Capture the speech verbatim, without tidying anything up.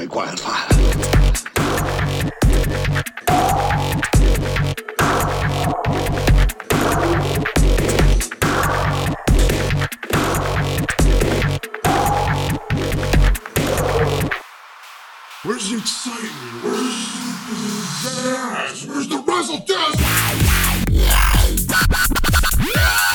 big wildfire. Where's the excitement? Where's the ass? Where's the razzle dazzle?